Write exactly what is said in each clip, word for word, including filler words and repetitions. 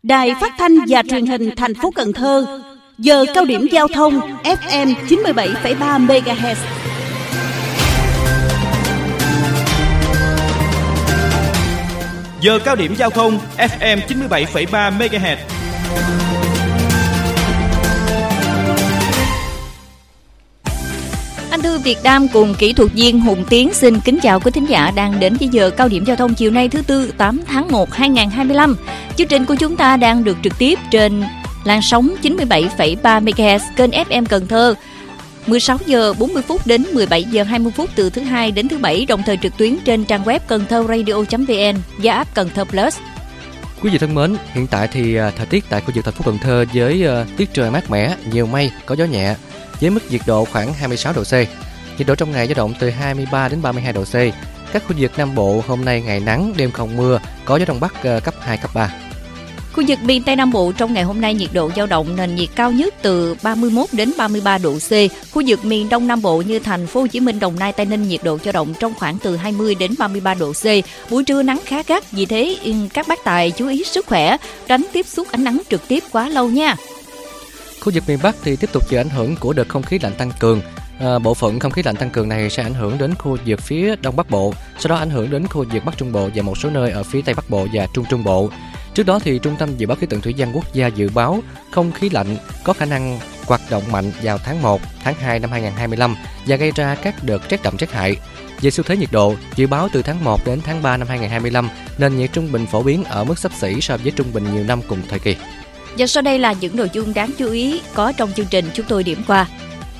Đài Phát thanh và Truyền hình thành phố Cần Thơ, giờ cao điểm giao thông ép em chín mươi bảy phẩy ba mê ga héc. Giờ cao điểm giao thông ép em chín mươi bảy phẩy ba mê ga héc. Anh Thư Việt Nam cùng kỹ thuật viên Hùng Tiến xin kính chào quý thính giả đang đến với giờ cao điểm giao thông chiều nay thứ Tư tám tháng một năm hai nghìn không trăm hai mươi lăm. Chương trình của chúng ta đang được trực tiếp trên làn sóng chín mươi bảy phẩy ba mê ga héc kênh ép em Cần Thơ, mười sáu giờ bốn mươi phút đến mười bảy giờ hai mươi phút từ thứ Hai đến thứ Bảy, đồng thời trực tuyến trên trang web cần thơ radio chấm vn và app Cần Thơ Plus. Quý vị thân mến, hiện tại thì thời tiết tại khu vực thành phố Cần Thơ với uh, tiết trời mát mẻ, nhiều mây, có gió nhẹ, với mức nhiệt độ khoảng hai mươi sáu độ C. Nhiệt độ trong ngày dao động từ hai mươi ba đến ba mươi hai độ C. Các khu vực Nam Bộ hôm nay ngày nắng, đêm không mưa, có gió đông bắc uh, cấp hai, cấp ba. Khu vực miền Tây Nam Bộ trong ngày hôm nay nhiệt độ dao động nền nhiệt cao nhất từ ba mươi mốt đến ba mươi ba độ C. Khu vực miền Đông Nam Bộ như thành phố Hồ Chí Minh, Đồng Nai, Tây Ninh nhiệt độ dao động trong khoảng từ hai mươi đến ba mươi ba độ C. Buổi trưa nắng khá gắt, vì thế các bác tài chú ý sức khỏe, tránh tiếp xúc ánh nắng trực tiếp quá lâu nha. Khu vực miền Bắc thì tiếp tục chịu ảnh hưởng của đợt không khí lạnh tăng cường. À, bộ phận không khí lạnh tăng cường này sẽ ảnh hưởng đến khu vực phía Đông Bắc Bộ, sau đó ảnh hưởng đến khu vực Bắc Trung Bộ và một số nơi ở phía Tây Bắc Bộ và Trung Trung Bộ. Trước đó thì Trung tâm Dự báo Khí tượng Thủy văn Quốc gia dự báo không khí lạnh có khả năng hoạt động mạnh vào tháng một, tháng hai năm hai nghìn không trăm hai mươi lăm và gây ra các đợt rét đậm rét hại. Về xu thế nhiệt độ, dự báo từ tháng một đến tháng ba năm hai nghìn không trăm hai mươi lăm, nền nhiệt trung bình phổ biến ở mức xấp xỉ so với trung bình nhiều năm cùng thời kỳ. Và sau đây là những nội dung đáng chú ý có trong chương trình chúng tôi điểm qua.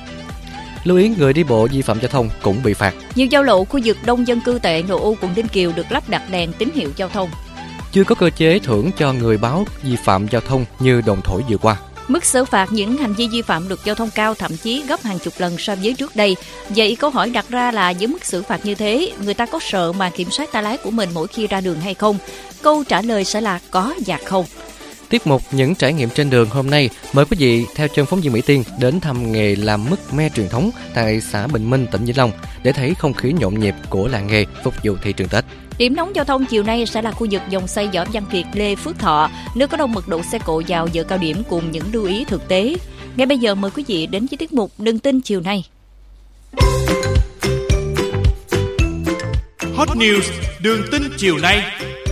Lưu ý người đi bộ vi phạm giao thông cũng bị phạt. Nhiều giao lộ khu vực đông dân cư tại nội ô quận Ninh Kiều được lắp đặt đèn tín hiệu giao thông. Chưa có cơ chế thưởng cho người báo vi phạm giao thông như đồn thổi vừa qua. Mức xử phạt những hành vi vi phạm luật giao thông cao, thậm chí gấp hàng chục lần so với trước đây. Vậy câu hỏi đặt ra là với mức xử phạt như thế, người ta có sợ mà kiểm soát tay lái của mình mỗi khi ra đường hay không? Câu trả lời sẽ là có và không. Tiết mục những trải nghiệm trên đường hôm nay mời quý vị theo chân phóng viên Mỹ Tiên đến thăm nghề làm mứt me truyền thống tại xã Bình Minh, tỉnh Vĩnh Long để thấy không khí nhộn nhịp của làng nghề phục vụ thị trường Tết. Điểm nóng giao thông chiều nay sẽ là khu vực dòng xoay Võ Văn Kiệt, Lê Phước Thọ, nơi có đông mật độ xe cộ vào giờ cao điểm cùng những lưu ý thực tế. Ngay bây giờ mời quý vị đến với tiết mục Đừng tin chiều nay. Hot News Đường tin chiều nay.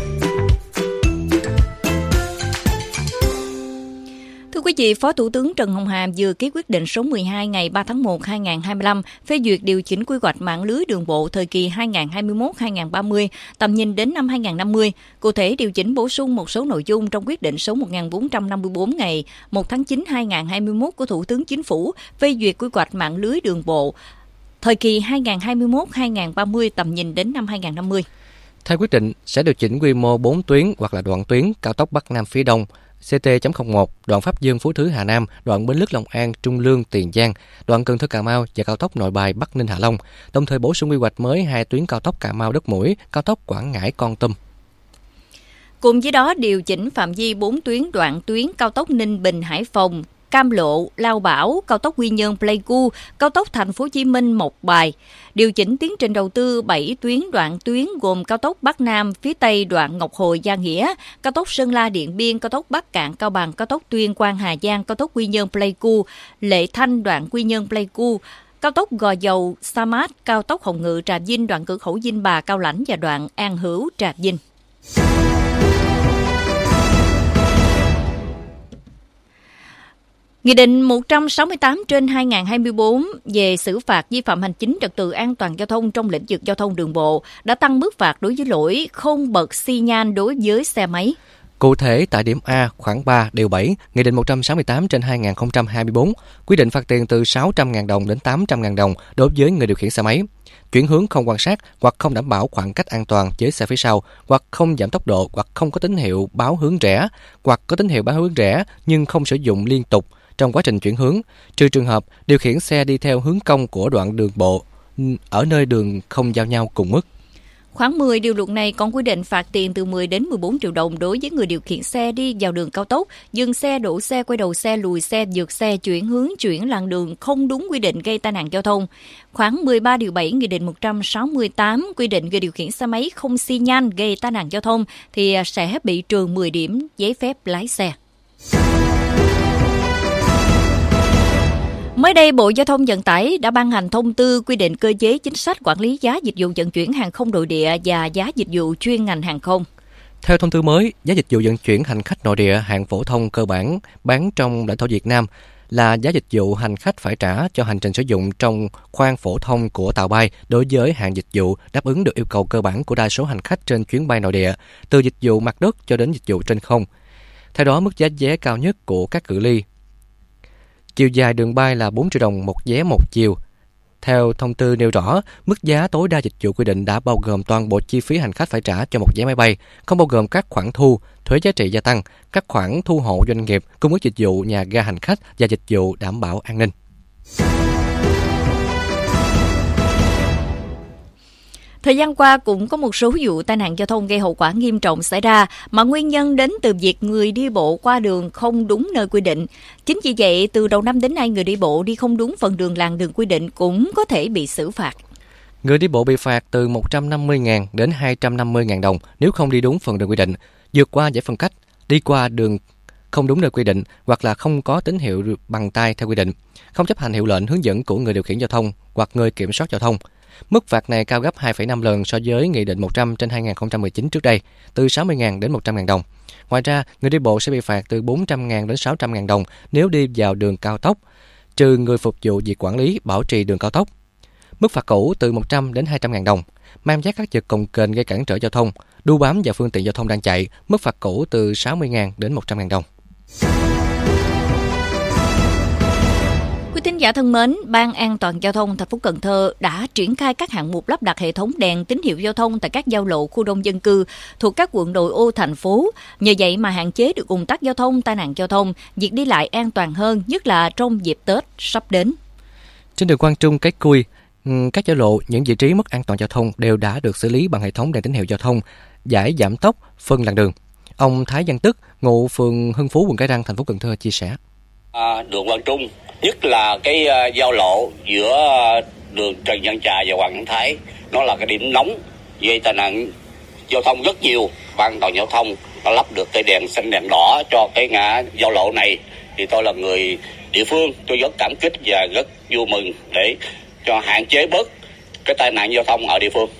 Thưa quý vị, Phó Thủ tướng Trần Hồng Hà vừa ký quyết định số mười hai ngày ba tháng một năm hai nghìn không trăm hai mươi lăm phê duyệt điều chỉnh quy hoạch mạng lưới đường bộ thời kỳ hai nghìn không trăm hai mươi mốt đến hai nghìn không trăm ba mươi, tầm nhìn đến năm hai nghìn không trăm năm mươi. Cụ thể, điều chỉnh bổ sung một số nội dung trong quyết định số một nghìn bốn trăm năm mươi tư ngày một tháng chín năm hai nghìn không trăm hai mươi mốt của Thủ tướng Chính phủ phê duyệt quy hoạch mạng lưới đường bộ thời kỳ hai nghìn không trăm hai mươi mốt đến hai nghìn không trăm ba mươi, tầm nhìn đến năm hai nghìn không trăm năm mươi. Theo quyết định, sẽ điều chỉnh quy mô bốn tuyến hoặc là đoạn tuyến cao tốc Bắc Nam phía Đông C T không một, đoạn Pháp Vân Phú Thứ Hà Nam, đoạn Bến Lức Long An Trung Lương Tiền Giang, đoạn Cần Thơ Cà Mau và cao tốc Nội Bài Bắc Ninh Hạ Long, đồng thời bổ sung quy hoạch mới hai tuyến cao tốc Cà Mau Đất Mũi, cao tốc Quảng Ngãi Kon Tum. Cùng với đó, điều chỉnh phạm vi bốn tuyến đoạn tuyến cao tốc Ninh Bình Hải Phòng, Cam Lộ, Lao Bảo, cao tốc Quy Nhơn Pleiku, cao tốc Thành phố Hồ Chí Minh Mộc Bài. Điều chỉnh tiến trình đầu tư bảy tuyến đoạn tuyến gồm cao tốc Bắc Nam phía Tây đoạn Ngọc Hồi Gia Nghĩa, cao tốc Sơn La Điện Biên, cao tốc Bắc Cạn Cao Bằng, cao tốc Tuyên Quang Hà Giang, cao tốc Quy Nhơn Pleiku, Lệ Thanh đoạn Quy Nhơn Pleiku, cao tốc Gò Dầu Sa Mát, cao tốc Hồng Ngự Trà Vinh, đoạn cửa khẩu Vinh Bà Cao Lãnh và đoạn An Hữu Trà Vinh. Nghị định một trăm sáu mươi tám trên hai nghìn không trăm hai mươi tư về xử phạt vi phạm hành chính trật tự an toàn giao thông trong lĩnh vực giao thông đường bộ đã tăng mức phạt đối với lỗi không bật xi nhan đối với xe máy. Cụ thể, tại điểm A khoảng ba điều bảy, Nghị định một trăm sáu mươi tám trên hai nghìn không trăm hai mươi tư quy định phạt tiền từ sáu trăm nghìn đồng đến tám trăm nghìn đồng đối với người điều khiển xe máy, chuyển hướng không quan sát hoặc không đảm bảo khoảng cách an toàn với xe phía sau, hoặc không giảm tốc độ, hoặc không có tín hiệu báo hướng rẽ, hoặc có tín hiệu báo hướng rẽ nhưng không sử dụng liên tục trong quá trình chuyển hướng, trừ trường hợp điều khiển xe đi theo hướng cong của đoạn đường bộ ở nơi đường không giao nhau cùng mức. Khoản mười điều luật này còn quy định phạt tiền từ mười đến mười bốn triệu đồng đối với người điều khiển xe đi vào đường cao tốc, dừng xe, đổ xe, quay đầu xe, lùi xe, vượt xe, chuyển hướng, chuyển làn đường không đúng quy định gây tai nạn giao thông. Khoản mười ba điều bảy Nghị định một trăm sáu mươi tám quy định người điều khiển xe máy không xi nhan gây tai nạn giao thông thì sẽ bị trừ mười điểm giấy phép lái xe. Mới đây, Bộ Giao thông Vận tải đã ban hành thông tư quy định cơ chế chính sách quản lý giá dịch vụ vận chuyển hàng không nội địa và giá dịch vụ chuyên ngành hàng không. Theo thông tư mới, giá dịch vụ vận chuyển hành khách nội địa hạng phổ thông cơ bản bán trong lãnh thổ Việt Nam là giá dịch vụ hành khách phải trả cho hành trình sử dụng trong khoang phổ thông của tàu bay đối với hạng dịch vụ đáp ứng được yêu cầu cơ bản của đa số hành khách trên chuyến bay nội địa, từ dịch vụ mặt đất cho đến dịch vụ trên không. Theo đó, mức giá vé cao nhất của các cự ly chiều dài đường bay là bốn triệu đồng một vé một chiều. Theo thông tư nêu rõ, mức giá tối đa dịch vụ quy định đã bao gồm toàn bộ chi phí hành khách phải trả cho một vé máy bay, không bao gồm các khoản thu, thuế giá trị gia tăng, các khoản thu hộ doanh nghiệp, cung ứng dịch vụ nhà ga hành khách và dịch vụ đảm bảo an ninh. Thời gian qua cũng có một số vụ tai nạn giao thông gây hậu quả nghiêm trọng xảy ra mà nguyên nhân đến từ việc người đi bộ qua đường không đúng nơi quy định. Chính vì vậy, từ đầu năm đến nay, người đi bộ đi không đúng phần đường làn đường quy định cũng có thể bị xử phạt. Người đi bộ bị phạt từ một trăm năm mươi nghìn đến hai trăm năm mươi nghìn đồng nếu không đi đúng phần đường quy định, vượt qua giải phân cách, đi qua đường không đúng nơi quy định hoặc là không có tín hiệu bằng tay theo quy định, không chấp hành hiệu lệnh hướng dẫn của người điều khiển giao thông hoặc người kiểm soát giao thông. Mức phạt này cao gấp hai phẩy năm lần so với Nghị định một trăm trên hai nghìn không trăm mười chín trước đây, từ sáu mươi nghìn đến một trăm nghìn đồng. Ngoài ra, người đi bộ sẽ bị phạt từ bốn trăm nghìn đến sáu trăm nghìn đồng nếu đi vào đường cao tốc, trừ người phục vụ việc quản lý, bảo trì đường cao tốc. Mức phạt cũ từ một trăm đến hai trăm nghìn đồng. Mang vác các vật cồng kềnh gây cản trở giao thông, đu bám vào phương tiện giao thông đang chạy, mức phạt cũ từ sáu mươi nghìn đến một trăm nghìn đồng. Quý thính giả thân mến, Ban An toàn giao thông thành phố Cần Thơ đã triển khai các hạng mục lắp đặt hệ thống đèn tín hiệu giao thông tại các giao lộ khu đông dân cư thuộc các quận nội ô thành phố. Nhờ vậy mà hạn chế được ùn tắc giao thông, tai nạn giao thông, việc đi lại an toàn hơn, nhất là trong dịp Tết sắp đến. Trên đường Quang Trung, Cái Cui, các giao lộ, những vị trí mất an toàn giao thông đều đã được xử lý bằng hệ thống đèn tín hiệu giao thông, giải giảm tốc, phân làn đường. Ông Thái Văn Tức, ngụ phường Hưng Phú, quận Cái Răng, thành phố Cần Thơ chia sẻ. À, đường Quang Trung, nhất là cái uh, giao lộ giữa uh, đường Trần Văn Trà và Hoàng Văn Thái, nó là cái điểm nóng gây tai nạn giao thông rất nhiều. Ban an toàn giao thông đã lắp được cây đèn xanh đèn đỏ cho cái ngã giao lộ này, thì tôi là người địa phương, tôi rất cảm kích và rất vui mừng để cho hạn chế bớt cái tai nạn giao thông ở địa phương.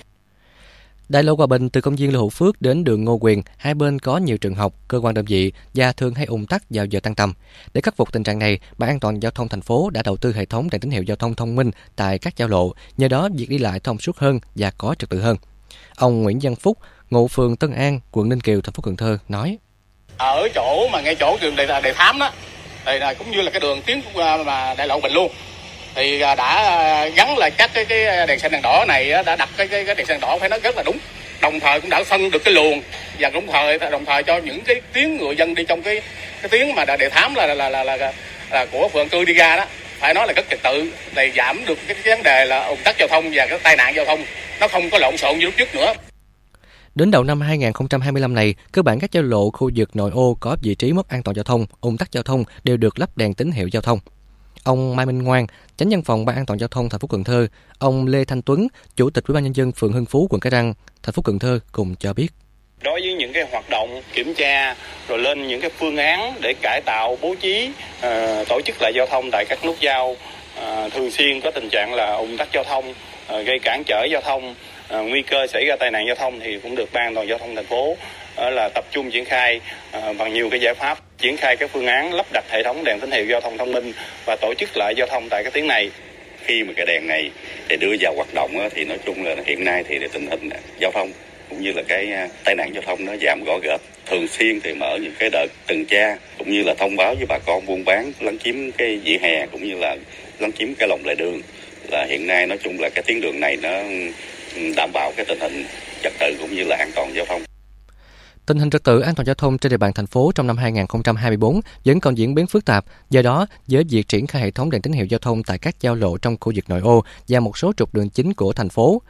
Đại lộ Hòa Bình từ công viên Lê Hữu Phước đến đường Ngô Quyền, hai bên có nhiều trường học, cơ quan đơn vị và thường hay ùn tắc vào giờ tan tầm. Để khắc phục tình trạng này, Ban An toàn giao thông thành phố đã đầu tư hệ thống đèn tín hiệu giao thông thông minh tại các giao lộ, nhờ đó việc đi lại thông suốt hơn và có trật tự hơn. Ông Nguyễn Văn Phúc, ngụ phường Tân An, quận Ninh Kiều, thành phố Cần Thơ nói: Ở chỗ mà ngay chỗ đường Đề, Đề Thám đó, thì là cũng như là cái đường tiến mà đại lộ Bình luôn, thì đã gắn lại các cái, cái đèn xanh đèn đỏ này, đã đặt cái, cái, cái đèn xanh đỏ phải nói rất là đúng, đồng thời cũng đã phân được cái luồng và đồng thời đồng thời cho những cái tiếng người dân đi trong cái cái tiếng mà Đề Thám là là là là, là, là của phường Cư đi ra đó, phải nói là rất trật tự, để giảm được cái, cái vấn đề là ùn tắc giao thông và cái tai nạn giao thông nó không có lộn xộn như lúc trước nữa. Đến đầu năm hai nghìn không trăm hai mươi lăm này, cơ bản các giao lộ khu vực nội ô có vị trí mất an toàn giao thông, ùn tắc giao thông đều được lắp đèn tín hiệu giao thông. Ông Mai Minh Ngoan, Chánh văn phòng Ban An toàn giao thông thành phố Cần Thơ, ông Lê Thanh Tuấn, Chủ tịch Ủy ban nhân dân phường Hưng Phú, quận Cái Răng, thành phố Cần Thơ cùng cho biết. Đối với những cái hoạt động kiểm tra rồi lên những cái phương án để cải tạo, bố trí, uh, tổ chức lại giao thông tại các nút giao uh, thường xuyên có tình trạng là ùn tắc giao thông, uh, gây cản trở giao thông, uh, nguy cơ xảy ra tai nạn giao thông thì cũng được Ban An toàn giao thông thành phố uh, là tập trung triển khai uh, bằng nhiều cái giải pháp, triển khai các phương án lắp đặt hệ thống đèn tín hiệu giao thông thông minh và tổ chức lại giao thông tại các tuyến này. Khi mà cái đèn này để đưa vào hoạt động thì nói chung là hiện nay thì tình hình giao thông cũng như là cái tai nạn giao thông nó giảm rõ rệt. Thường xuyên thì mở những cái đợt tuần tra cũng như là thông báo với bà con buôn bán lấn chiếm cái vỉa hè cũng như là lấn chiếm cái lòng lề đường. Là hiện nay nói chung là cái tuyến đường này nó đảm bảo cái tình hình trật tự cũng như là an toàn giao thông. Tình hình trật tự an toàn giao thông trên địa bàn thành phố trong năm hai nghìn không trăm hai mươi tư vẫn còn diễn biến phức tạp. Do đó, với việc triển khai hệ thống đèn tín hiệu giao thông tại các giao lộ trong khu vực nội ô và một số trục đường chính của thành phố,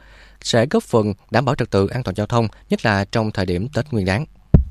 sẽ góp phần đảm bảo trật tự an toàn giao thông, nhất là trong thời điểm Tết Nguyên đán.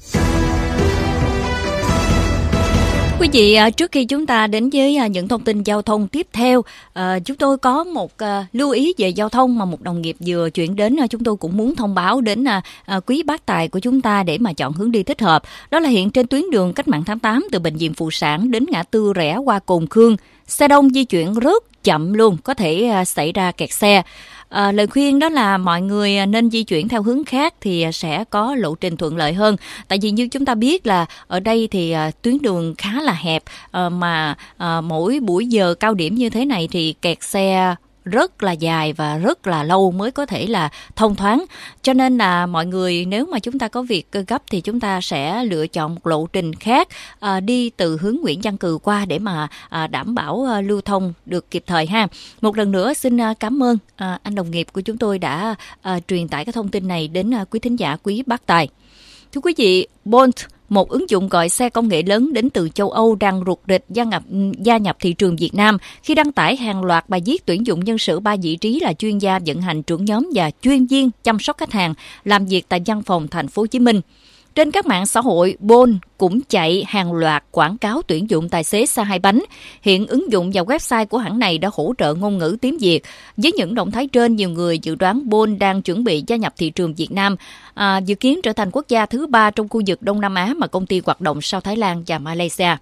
Quý vị, trước khi chúng ta đến với những thông tin giao thông tiếp theo, chúng tôi có một lưu ý về giao thông mà một đồng nghiệp vừa chuyển đến, chúng tôi cũng muốn thông báo đến quý bác tài của chúng ta để mà chọn hướng đi thích hợp. Đó là hiện trên tuyến đường Cách mạng tháng tám từ Bệnh viện Phụ sản đến ngã tư rẽ qua Cồn Khương, xe đông di chuyển rất chậm luôn, có thể xảy ra kẹt xe. À, lời khuyên đó là mọi người nên di chuyển theo hướng khác thì sẽ có lộ trình thuận lợi hơn. Tại vì như chúng ta biết là ở đây thì à, tuyến đường khá là hẹp, à, mà à, mỗi buổi giờ cao điểm như thế này thì kẹt xe rất là dài và rất là lâu mới có thể là thông thoáng. Cho nên là mọi người, nếu mà chúng ta có việc gấp thì chúng ta sẽ lựa chọn một lộ trình khác, à, đi từ hướng Nguyễn Văn Cừ qua để mà à, đảm bảo à, lưu thông được kịp thời ha. Một lần nữa xin à, cảm ơn à, anh đồng nghiệp của chúng tôi đã à, truyền tải cái thông tin này đến à, quý thính giả, quý bác tài. Thưa quý vị, Bolt, một ứng dụng gọi xe công nghệ lớn đến từ châu Âu đang rục rịch gia nhập, gia nhập thị trường Việt Nam khi đăng tải hàng loạt bài viết tuyển dụng nhân sự ba vị trí là chuyên gia vận hành trưởng nhóm và chuyên viên chăm sóc khách hàng làm việc tại văn phòng Thành phố Hồ Chí Minh. Trên các mạng xã hội, Bolt cũng chạy hàng loạt quảng cáo tuyển dụng tài xế xe hai bánh. Hiện ứng dụng và website của hãng này đã hỗ trợ ngôn ngữ tiếng Việt. Với những động thái trên, nhiều người dự đoán Bolt đang chuẩn bị gia nhập thị trường Việt Nam, à, dự kiến trở thành quốc gia thứ ba trong khu vực Đông Nam Á mà công ty hoạt động sau Thái Lan và Malaysia.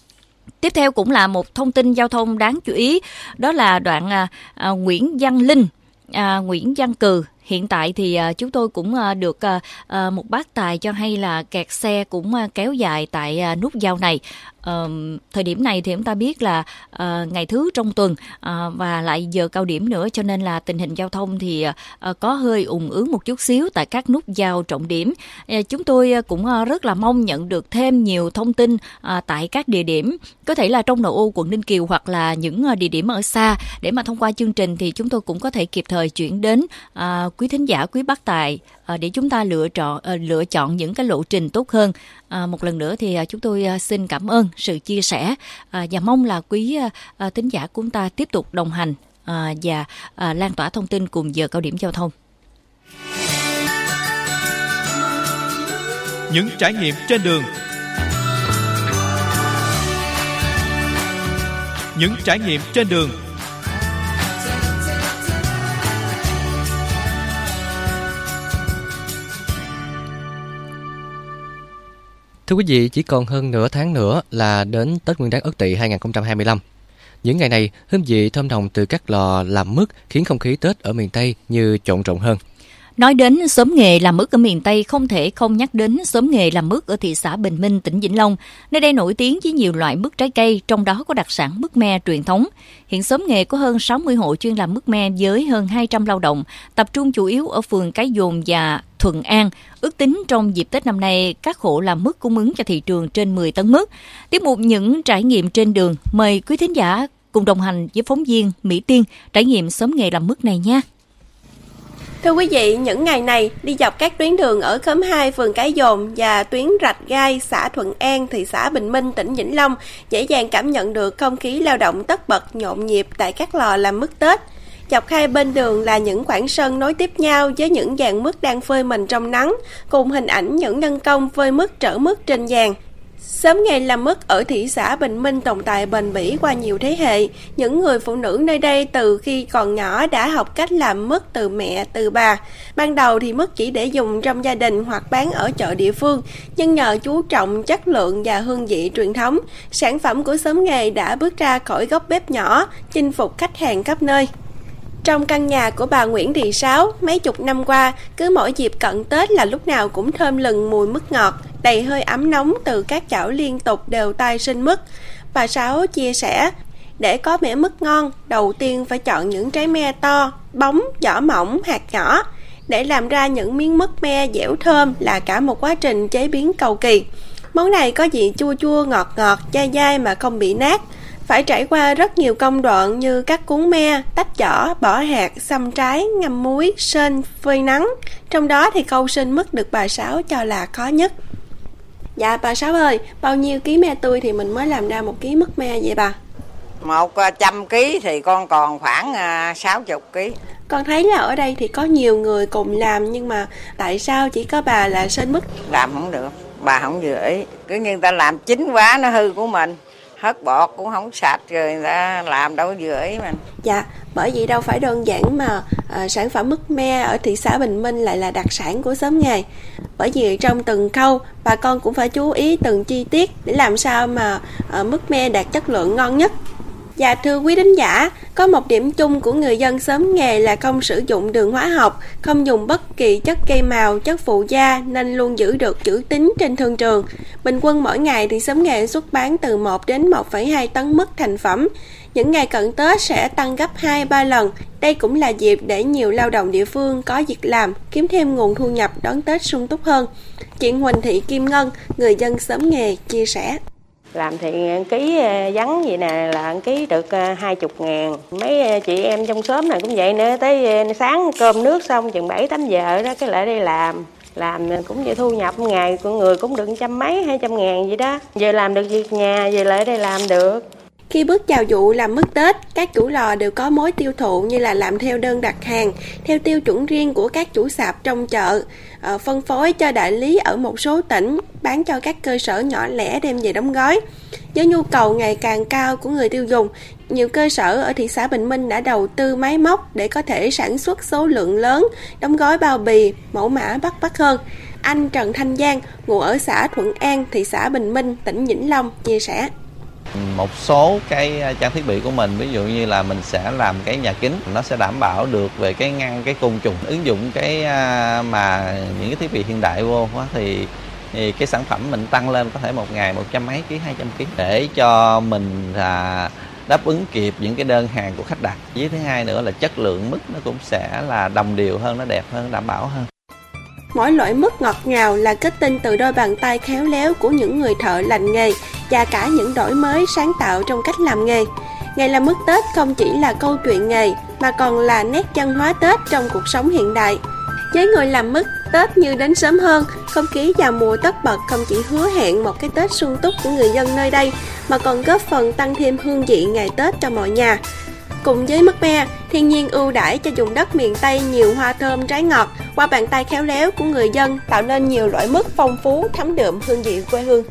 Tiếp theo cũng là một thông tin giao thông đáng chú ý, đó là đoạn à, à, Nguyễn Văn Linh, à, Nguyễn Văn Cừ. Hiện tại thì uh, chúng tôi cũng uh, được uh, uh, một bác tài cho hay là kẹt xe cũng uh, kéo dài tại uh, nút giao này. Uh, thời điểm này thì chúng ta biết là uh, ngày thứ trong tuần uh, và lại giờ cao điểm nữa, cho nên là tình hình giao thông thì uh, có hơi ùn ứ một chút xíu tại các nút giao trọng điểm. Uh, chúng tôi uh, cũng uh, rất là mong nhận được thêm nhiều thông tin uh, tại các địa điểm, có thể là trong nội ô quận Ninh Kiều hoặc là những uh, địa điểm ở xa, để mà thông qua chương trình thì chúng tôi cũng có thể kịp thời chuyển đến uh, quý thính giả, quý bác tài à, để chúng ta lựa chọn à, lựa chọn những cái lộ trình tốt hơn. À, một lần nữa thì à, chúng tôi à, xin cảm ơn sự chia sẻ à, và mong là quý à, thính giả của chúng ta tiếp tục đồng hành à, và à, lan tỏa thông tin cùng giờ cao điểm giao thông. Những trải nghiệm trên đường. Những trải nghiệm trên đường. Thưa quý vị, chỉ còn hơn nửa tháng nữa là đến Tết Nguyên đán Ất Tỵ hai không hai lăm. Những ngày này, hương vị thơm nồng từ các lò làm mứt khiến không khí Tết ở miền Tây như trộn rộn hơn. Nói đến xóm nghề làm mứt ở miền Tây, không thể không nhắc đến xóm nghề làm mứt ở thị xã Bình Minh, tỉnh Vĩnh Long. Nơi đây nổi tiếng với nhiều loại mứt trái cây, trong đó có đặc sản mứt me truyền thống. Hiện xóm nghề có hơn sáu mươi hộ chuyên làm mứt me với hơn hai trăm lao động, tập trung chủ yếu ở phường Cái Dồn và Thuận An. Ước tính trong dịp Tết năm nay, các hộ làm mứt cung ứng cho thị trường trên mười tấn mứt. Tiếp mục những trải nghiệm trên đường, mời quý thính giả cùng đồng hành với phóng viên Mỹ Tiên trải nghiệm xóm nghề làm mứt này nha. Thưa quý vị, những ngày này, đi dọc các tuyến đường ở khóm hai, phường Cái Dồn và tuyến Rạch Gai, xã Thuận An, thị xã Bình Minh, tỉnh Vĩnh Long, dễ dàng cảm nhận được không khí lao động tất bật nhộn nhịp tại các lò làm mứt Tết. Dọc hai bên đường là những khoảng sân nối tiếp nhau với những dàn mứt đang phơi mình trong nắng, cùng hình ảnh những nhân công phơi mứt trở mứt trên giàn. Xóm nghề làm mứt ở thị xã Bình Minh tồn tại bền bỉ qua nhiều thế hệ. Những người phụ nữ nơi đây từ khi còn nhỏ đã học cách làm mứt từ mẹ, từ bà. Ban đầu thì mứt chỉ để dùng trong gia đình hoặc bán ở chợ địa phương, nhưng nhờ chú trọng chất lượng và hương vị truyền thống, sản phẩm của xóm nghề đã bước ra khỏi góc bếp nhỏ, chinh phục khách hàng khắp nơi. Trong căn nhà của bà Nguyễn Thị Sáu, mấy chục năm qua, cứ mỗi dịp cận Tết là lúc nào cũng thơm lừng mùi mứt ngọt, đầy hơi ấm nóng từ các chảo liên tục đều tay sinh mứt. Bà Sáu chia sẻ, để có mẻ mứt ngon, đầu tiên phải chọn những trái me to, bóng, vỏ mỏng, hạt nhỏ. Để làm ra những miếng mứt me dẻo thơm là cả một quá trình chế biến cầu kỳ. Món này có vị chua chua, ngọt ngọt, dai dai mà không bị nát. Phải trải qua rất nhiều công đoạn như cắt cuống me, tách vỏ, bỏ hạt, xăm trái, ngâm muối, sên, phơi nắng. Trong đó thì khâu sinh mứt được bà Sáu cho là khó nhất. Dạ bà Sáu ơi, bao nhiêu ký me tươi thì mình mới làm ra một ký mứt me vậy bà? Một trăm ký thì con còn khoảng sáu mươi ký. Con thấy là ở đây thì có nhiều người cùng làm, nhưng mà tại sao chỉ có bà là sên mứt? Làm không được, bà không vừa ý. Cứ như người ta làm chín quá nó hư của mình. Hớt bọt cũng không sạch rồi người ta làm đâu vừa ý mình. Dạ, bởi vì đâu phải đơn giản mà à, sản phẩm mứt me ở thị xã Bình Minh lại là đặc sản của xóm nghề. Bởi vì trong từng khâu bà con cũng phải chú ý từng chi tiết để làm sao mà à, mứt me đạt chất lượng ngon nhất. Dạ thưa quý thính giả, có một điểm chung của người dân xóm nghề là không sử dụng đường hóa học, không dùng bất kỳ chất cây màu, chất phụ gia nên luôn giữ được chữ tín trên thương trường. Bình quân mỗi ngày thì xóm nghề xuất bán từ một đến một phẩy hai tấn mứt thành phẩm. Những ngày cận Tết sẽ tăng gấp hai ba lần. Đây cũng là dịp để nhiều lao động địa phương có việc làm, kiếm thêm nguồn thu nhập đón Tết sung túc hơn. Chị Huỳnh Thị Kim Ngân, người dân xóm nghề chia sẻ. Làm thì ký vắng vậy nè là ký được hai mươi ngàn. Mấy chị em trong xóm này cũng vậy nữa. Tới sáng cơm nước xong chừng bảy tám giờ đó cái lại đây làm. Làm cũng vậy, thu nhập ngày của người cũng được trăm mấy, hai trăm ngàn vậy đó. Giờ làm được việc nhà, giờ lại đây làm được. Khi bước vào vụ làm mứt Tết, các chủ lò đều có mối tiêu thụ như là làm theo đơn đặt hàng, theo tiêu chuẩn riêng của các chủ sạp trong chợ, phân phối cho đại lý ở một số tỉnh, bán cho các cơ sở nhỏ lẻ đem về đóng gói. Với nhu cầu ngày càng cao của người tiêu dùng, nhiều cơ sở ở thị xã Bình Minh đã đầu tư máy móc để có thể sản xuất số lượng lớn, đóng gói bao bì, mẫu mã bắt mắt hơn. Anh Trần Thanh Giang, ngụ ở xã Thuận An, thị xã Bình Minh, tỉnh Vĩnh Long, chia sẻ. Một số cái trang thiết bị của mình, ví dụ như là mình sẽ làm cái nhà kính, nó sẽ đảm bảo được về cái ngăn cái côn trùng. Ứng dụng cái mà những cái thiết bị hiện đại vô thì thì cái sản phẩm mình tăng lên có thể một ngày một trăm mấy ký, hai trăm ký để cho mình là đáp ứng kịp những cái đơn hàng của khách đặt. Với thứ hai nữa là chất lượng mứt nó cũng sẽ là đồng đều hơn, nó đẹp hơn, đảm bảo hơn. Mỗi loại mứt ngọt ngào là kết tinh từ đôi bàn tay khéo léo của những người thợ lành nghề và cả những đổi mới sáng tạo trong cách làm nghề. Ngày làm mứt Tết không chỉ là câu chuyện nghề mà còn là nét văn hóa Tết trong cuộc sống hiện đại. Với người làm mứt, Tết như đến sớm hơn, không khí vào mùa tất bật không chỉ hứa hẹn một cái Tết sung túc của người dân nơi đây mà còn góp phần tăng thêm hương vị ngày Tết cho mọi nhà. Cùng với mứt me, thiên nhiên ưu đãi cho vùng đất miền Tây nhiều hoa thơm trái ngọt, qua bàn tay khéo léo của người dân tạo nên nhiều loại mứt phong phú, thấm đượm hương vị quê hương.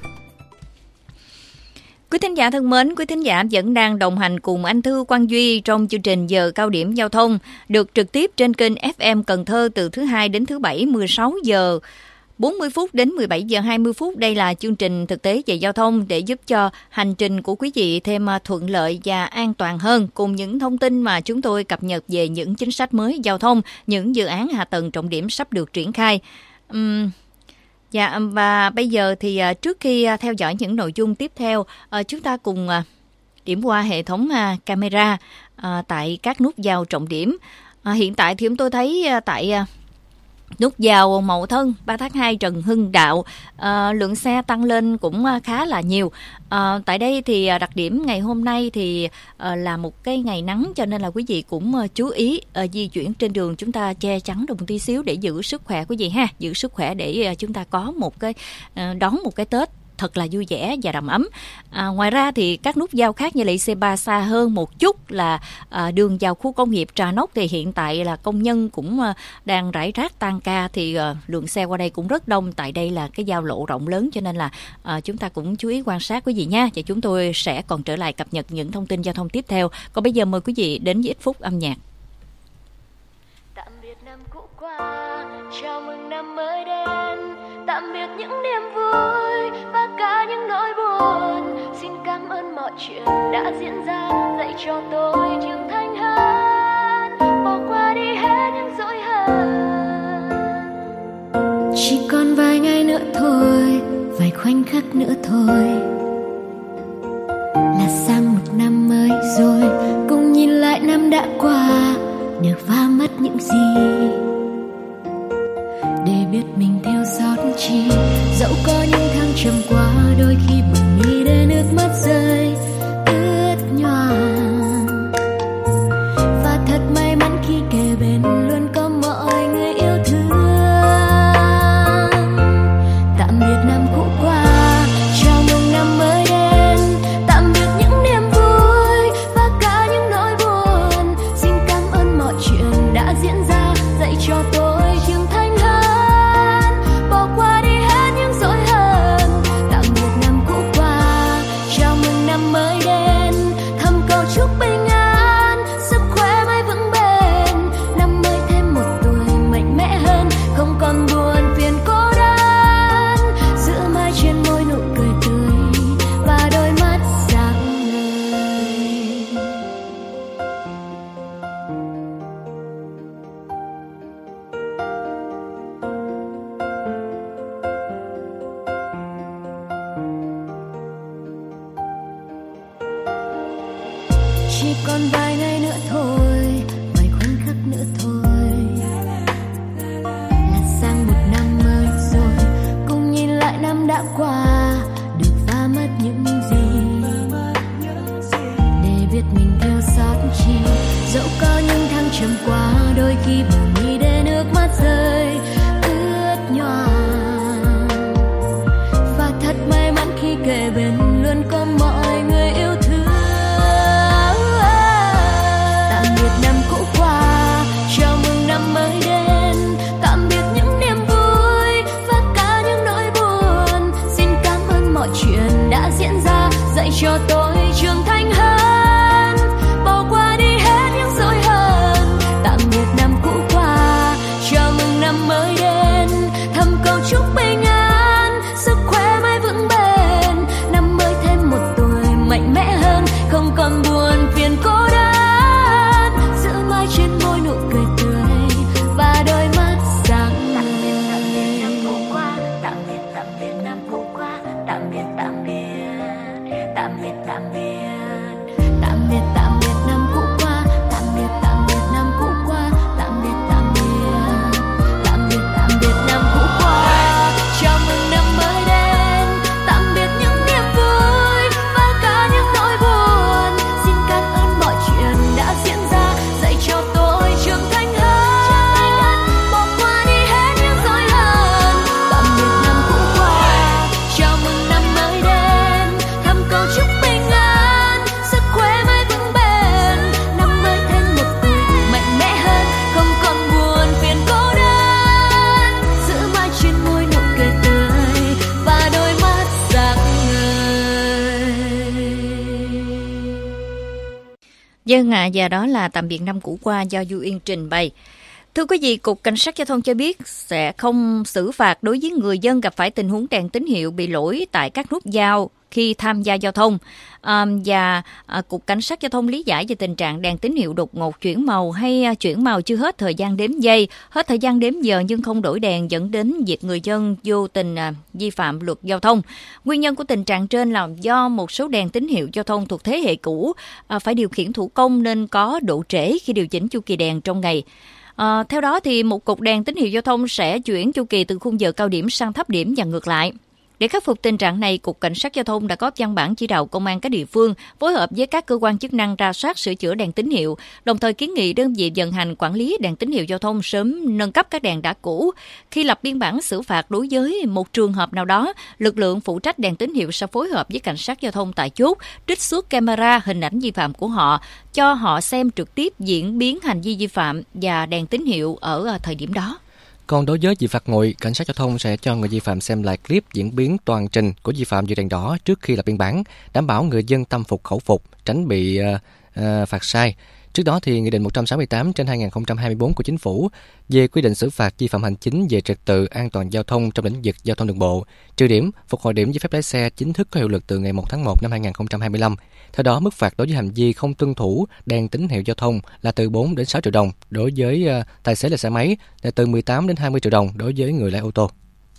Quý thính giả thân mến, quý thính giả vẫn đang đồng hành cùng anh Thư Quang Duy trong chương trình Giờ Cao Điểm Giao thông, được trực tiếp trên kênh ép em Cần Thơ từ thứ Hai đến thứ Bảy mười sáu giờ bốn mươi phút đến mười bảy giờ hai mươi phút. Đây là chương trình thực tế về giao thông để giúp cho hành trình của quý vị thêm thuận lợi và an toàn hơn, cùng những thông tin mà chúng tôi cập nhật về những chính sách mới giao thông, những dự án hạ tầng trọng điểm sắp được triển khai. Uhm, dạ, và bây giờ thì trước khi theo dõi những nội dung tiếp theo, chúng ta cùng điểm qua hệ thống camera tại các nút giao trọng điểm. Hiện tại thì chúng tôi thấy tại nút giao Mậu Thân, ba tháng hai Trần Hưng Đạo, à, lượng xe tăng lên cũng khá là nhiều. À, tại đây thì đặc điểm ngày hôm nay thì à, là một cái ngày nắng, cho nên là quý vị cũng à, chú ý à, di chuyển trên đường chúng ta che chắn được một tí xíu để giữ sức khỏe quý vị ha, giữ sức khỏe để à, chúng ta có một cái à, đón một cái Tết thật là vui vẻ và đầm ấm. À, ngoài ra thì các nút giao khác như là i xê ba xa hơn một chút là à, đường vào khu công nghiệp Trà Nóc thì hiện tại là công nhân cũng à, đang rải rác tan ca, thì à, lượng xe qua đây cũng rất đông. Tại đây là cái giao lộ rộng lớn, cho nên là à, chúng ta cũng chú ý quan sát quý vị nha. Và chúng tôi sẽ còn trở lại cập nhật những thông tin giao thông tiếp theo. Còn bây giờ mời quý vị đến với ít phút âm nhạc. Tạm biệt năm cũ qua, chào mừng năm mới đến. Tạm biệt những niềm vui và cả những nỗi buồn. Xin cảm ơn mọi chuyện đã diễn ra, dạy cho tôi trưởng thành hơn, bỏ qua đi hết những dỗi hờn. Chỉ còn vài ngày nữa thôi, vài khoảnh khắc nữa thôi là sang một năm mới rồi. Cùng nhìn lại năm đã qua, được và mất những gì, để biết mình theo sót chi. Dẫu có những tháng trầm qua, đôi khi buồn nghĩ để nước mắt rơi ướt nhòa. Và thật may mắn khi kề bên luôn có mọi người yêu thương. Tạm biệt năm cũ qua, chào mừng năm mới đến. Tạm biệt những niềm vui chỉ còn vài ngày nữa thôi, vài khoảnh khắc nữa thôi là sang một năm mới rồi. Cùng nhìn lại năm đã qua, được phá mất những gì để biết mình thiếu sót chi. Dẫu có những thăng trầm qua, đôi khi buồn nghĩ để nước mắt rơi ướt nhòa. Và thật may mắn khi kề bên luôn có mọi người yêu thương. Tạm biệt năm cũ qua, chào mừng năm mới đến. Tạm biệt những niềm vui và cả những nỗi buồn. Xin cảm ơn mọi chuyện đã diễn ra, dạy cho tôi trưởng thành hơn, bỏ qua đi hết những dối hờn. Tạm biệt năm cũ qua, chào mừng năm mới đến. Thầm cầu chúc bình an, sức khỏe mãi vững bền. Năm mới thêm một tuổi mạnh mẽ hơn, không còn buồn phiền cô đơn. Giữ mãi trên môi nụ cười tươi và đôi mắt sáng ngời. Tạm biệt tạm biệt năm cũ qua, tạm biệt tạm biệt, tạm biệt tạm biệt, tạm biệt tạm biệt năm cũ qua, tạm biệt tạm biệt năm cũ qua, tạm biệt tạm biệt, tạm biệt tạm biệt năm cũ qua. Chào mừng năm mới đến, tạm biệt những niềm vui và cả những nỗi buồn. Xin cảm ơn mọi chuyện đã diễn ra, dạy cho tôi trưởng thành hơn, bỏ qua đi hết những dối hờn. Tạm biệt năm cũ qua, chào mừng năm mới đến. Thầm cầu chúc bình an, sức khỏe mãi vững bền. Năm mới thêm một tuổi mạnh mẽ hơn, không còn buồn phiền cô đơn. Giữ mãi trên môi nụ cười tươi và đôi mắt sáng ngời. Dân ạ, và đó là tạm biệt năm cũ qua do Du Yên trình bày. Thưa quý vị, Cục Cảnh sát Giao thông cho biết sẽ không xử phạt đối với người dân gặp phải tình huống đèn tín hiệu bị lỗi tại các nút giao khi tham gia giao thông. À, và à, Cục Cảnh sát Giao thông lý giải về tình trạng đèn tín hiệu đột ngột chuyển màu hay à, chuyển màu chưa hết thời gian đếm giây, hết thời gian đếm giờ nhưng không đổi đèn, dẫn đến việc người dân vô tình à, vi phạm luật giao thông. Nguyên nhân của tình trạng trên là do một số đèn tín hiệu giao thông thuộc thế hệ cũ à, phải điều khiển thủ công nên có độ trễ khi điều chỉnh chu kỳ đèn trong ngày. À, theo đó thì một cục đèn tín hiệu giao thông sẽ chuyển chu kỳ từ khung giờ cao điểm sang thấp điểm và ngược lại. Để khắc phục tình trạng này, Cục Cảnh sát Giao thông đã có văn bản chỉ đạo công an các địa phương phối hợp với các cơ quan chức năng rà soát sửa chữa đèn tín hiệu, đồng thời kiến nghị đơn vị vận hành quản lý đèn tín hiệu giao thông sớm nâng cấp các đèn đã cũ. Khi lập biên bản xử phạt đối với một trường hợp nào đó, lực lượng phụ trách đèn tín hiệu sẽ phối hợp với cảnh sát giao thông tại chốt, trích xuất camera hình ảnh vi phạm của họ, cho họ xem trực tiếp diễn biến hành vi vi phạm và đèn tín hiệu ở thời điểm đó. Còn đối với vi phạt nguội, cảnh sát giao thông sẽ cho người vi phạm xem lại clip diễn biến toàn trình của vi phạm vượt đèn đỏ trước khi lập biên bản, đảm bảo người dân tâm phục khẩu phục, tránh bị uh, uh, phạt sai. Trước đó thì Nghị định một trăm sáu mươi tám trên hai nghìn không trăm hai mươi tư của Chính phủ về quy định xử phạt vi phạm hành chính về trật tự an toàn giao thông trong lĩnh vực giao thông đường bộ, trừ điểm, phục hồi điểm giấy phép lái xe chính thức có hiệu lực từ ngày một tháng một năm hai nghìn không trăm hai mươi lăm. Theo đó, mức phạt đối với hành vi không tuân thủ đèn tín hiệu giao thông là từ bốn đến sáu triệu đồng đối với uh, tài xế là xe máy, là từ mười tám đến hai mươi triệu đồng đối với người lái ô tô.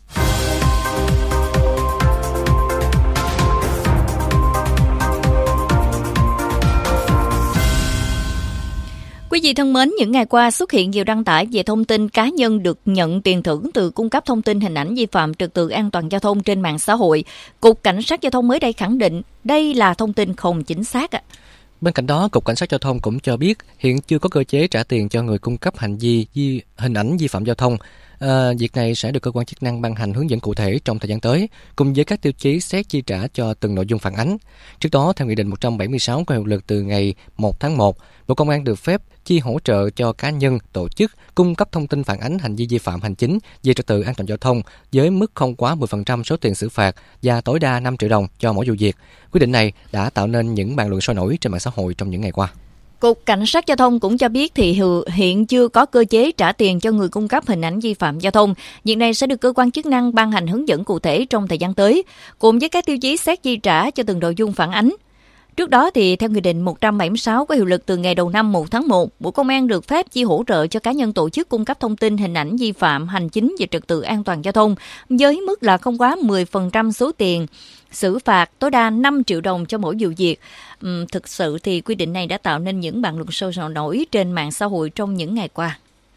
Quý vị thân mến, những ngày qua xuất hiện nhiều đăng tải về thông tin cá nhân được nhận tiền thưởng từ cung cấp thông tin hình ảnh vi phạm trật tự an toàn giao thông trên mạng xã hội. Cục Cảnh sát Giao thông mới đây khẳng định đây là thông tin không chính xác. Bên cạnh đó, Cục Cảnh sát Giao thông cũng cho biết hiện chưa có cơ chế trả tiền cho người cung cấp hành vi di, hình ảnh vi phạm giao thông. À, việc này sẽ được cơ quan chức năng ban hành hướng dẫn cụ thể trong thời gian tới, cùng với các tiêu chí xét chi trả cho từng nội dung phản ánh. Trước đó, theo Nghị định một trăm bảy mươi sáu có hiệu lực từ ngày một tháng một, Bộ Công an được phép chi hỗ trợ cho cá nhân, tổ chức cung cấp thông tin phản ánh hành vi vi phạm hành chính về trật tự an toàn giao thông với mức không quá mười phần trăm số tiền xử phạt và tối đa năm triệu đồng cho mỗi vụ việc. Quyết định này đã tạo nên những bàn luận sôi nổi trên mạng xã hội trong những ngày qua. Cục Cảnh sát Giao thông cũng cho biết thì hiện chưa có cơ chế trả tiền cho người cung cấp hình ảnh vi phạm giao thông. Việc này sẽ được cơ quan chức năng ban hành hướng dẫn cụ thể trong thời gian tới, cùng với các tiêu chí xét chi trả cho từng nội dung phản ánh. Trước đó thì theo Nghị định một trăm bảy mươi sáu có hiệu lực từ ngày đầu năm một tháng một, Bộ Công an được phép chi hỗ trợ cho cá nhân tổ chức cung cấp thông tin hình ảnh vi phạm hành chính về trật tự an toàn giao thông với mức là không quá mười phần trăm số tiền, xử phạt tối đa năm triệu đồng cho mỗi vụ việc. Uhm, thực sự thì quy định này đã tạo nên những bàn luận sôi nổi trên mạng xã hội trong những ngày qua.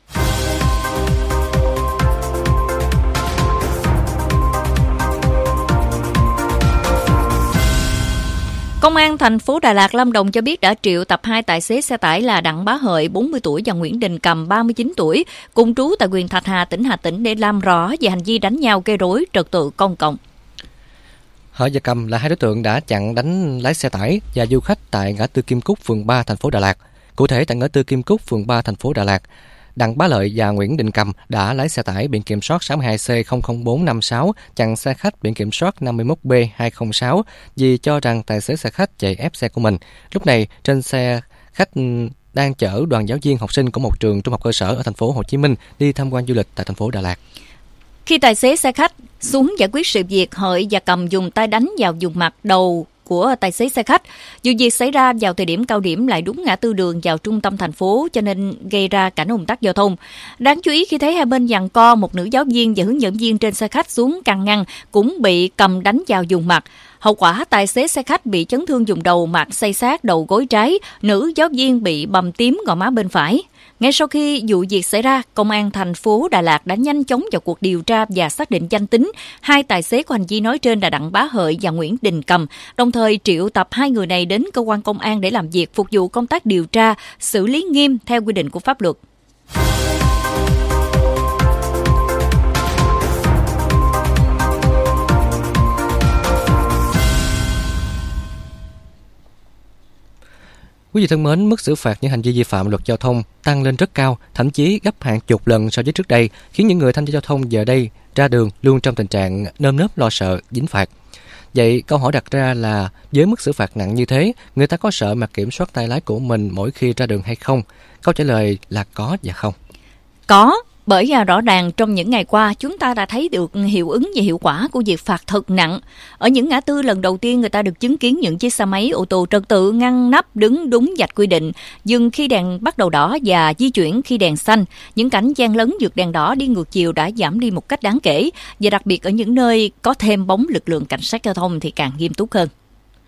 Công an thành phố Đà Lạt, Lâm Đồng cho biết đã triệu tập hai tài xế xe tải là Đặng Bá Hợi, bốn mươi tuổi và Nguyễn Đình Cầm, ba mươi chín tuổi, cùng trú tại huyện Thạch Hà, tỉnh Hà Tĩnh để làm rõ về hành vi đánh nhau gây rối trật tự công cộng. Hợi và Cầm là hai đối tượng đã chặn đánh lái xe tải và du khách tại ngã tư Kim Cúc, phường ba, thành phố Đà Lạt. Cụ thể tại ngã tư Kim Cúc, phường ba, thành phố Đà Lạt, Đặng Bá Lợi và Nguyễn Đình Cầm đã lái xe tải biển kiểm soát sáu hai C không không bốn năm sáu chặn xe khách biển kiểm soát năm mốt B hai không sáu vì cho rằng tài xế xe khách chạy ép xe của mình. Lúc này trên xe khách đang chở đoàn giáo viên học sinh của một trường trung học cơ sở ở thành phố Hồ Chí Minh đi tham quan du lịch tại thành phố Đà Lạt. Khi tài xế xe khách xuống giải quyết sự việc, Hợi và Cầm dùng tay đánh vào vùng mặt, đầu của tài xế xe khách. Vụ việc xảy ra vào thời điểm cao điểm lại đúng ngã tư đường vào trung tâm thành phố cho nên gây ra cảnh ùn tắc giao thông. Đáng chú ý khi thấy hai bên giằng co, một nữ giáo viên và hướng dẫn viên trên xe khách xuống can ngăn cũng bị Cầm đánh vào vùng mặt. Hậu quả tài xế xe khách bị chấn thương vùng đầu, mặt xây xát, đầu gối trái, nữ giáo viên bị bầm tím gò má bên phải. Ngay sau khi vụ việc xảy ra, Công an thành phố Đà Lạt đã nhanh chóng vào cuộc điều tra và xác định danh tính hai tài xế của hành vi nói trên là Đặng Bá Hợi và Nguyễn Đình Cầm, đồng thời triệu tập hai người này đến cơ quan công an để làm việc phục vụ công tác điều tra, xử lý nghiêm theo quy định của pháp luật. Quý vị thân mến, mức xử phạt những hành vi vi phạm luật giao thông tăng lên rất cao, thậm chí gấp hàng chục lần so với trước đây, khiến những người tham gia giao thông giờ đây ra đường luôn trong tình trạng nơm nớp lo sợ dính phạt. Vậy câu hỏi đặt ra là với mức xử phạt nặng như thế, người ta có sợ mà kiểm soát tay lái của mình mỗi khi ra đường hay không? Câu trả lời là có và không. Có. Bởi rõ ràng trong những ngày qua, chúng ta đã thấy được hiệu ứng và hiệu quả của việc phạt thật nặng. Ở những ngã tư lần đầu tiên người ta được chứng kiến những chiếc xe máy ô tô trật tự ngăn nắp đứng đúng vạch quy định, dừng khi đèn bắt đầu đỏ và di chuyển khi đèn xanh. Những cảnh chen lấn vượt đèn đỏ đi ngược chiều đã giảm đi một cách đáng kể, và đặc biệt ở những nơi có thêm bóng lực lượng cảnh sát giao thông thì càng nghiêm túc hơn.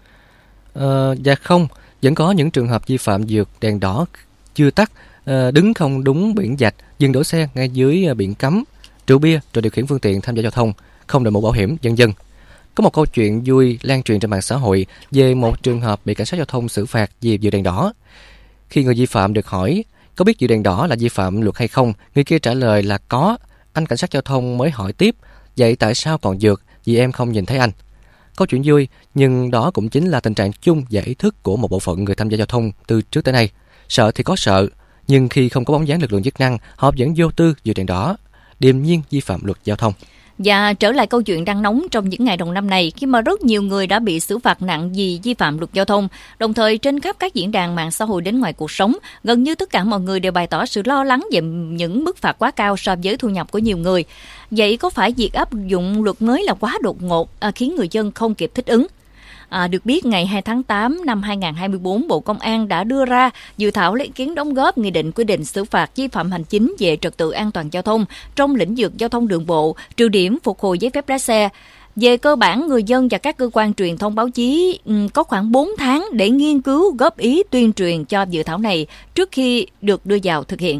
Ờ, dạ không, vẫn có những trường hợp vi phạm vượt đèn đỏ chưa tắt, đứng không đúng biển vạch, dừng đổ xe ngay dưới biển cấm, rượu bia rồi điều khiển phương tiện tham gia giao thông, không đội mũ bảo hiểm, vân vân. Có một câu chuyện vui lan truyền trên mạng xã hội về một trường hợp bị cảnh sát giao thông xử phạt vì vượt đèn đỏ. Khi người vi phạm được hỏi có biết vượt đèn đỏ là vi phạm luật hay không, người kia trả lời là có. Anh cảnh sát giao thông mới hỏi tiếp, vậy tại sao còn vượt, vì em không nhìn thấy anh. Câu chuyện vui, nhưng đó cũng chính là tình trạng chung và ý thức của một bộ phận người tham gia giao thông từ trước tới nay. Sợ thì có sợ, nhưng khi không có bóng dáng lực lượng chức năng, họ vẫn vô tư vượt đèn đỏ, điềm nhiên vi phạm luật giao thông. Và trở lại câu chuyện đang nóng trong những ngày đầu năm này, khi mà rất nhiều người đã bị xử phạt nặng vì vi phạm luật giao thông, đồng thời trên khắp các diễn đàn mạng xã hội đến ngoài cuộc sống, gần như tất cả mọi người đều bày tỏ sự lo lắng về những mức phạt quá cao so với thu nhập của nhiều người. Vậy có phải việc áp dụng luật mới là quá đột ngột, à, khiến người dân không kịp thích ứng? À, được biết, ngày hai tháng tám năm hai nghìn không trăm hai mươi tư, Bộ Công an đã đưa ra dự thảo lấy ý kiến đóng góp nghị định quy định xử phạt vi phạm hành chính về trật tự an toàn giao thông trong lĩnh vực giao thông đường bộ, trừ điểm phục hồi giấy phép lái xe. Về cơ bản, người dân và các cơ quan truyền thông báo chí có khoảng bốn tháng để nghiên cứu, góp ý, tuyên truyền cho dự thảo này trước khi được đưa vào thực hiện.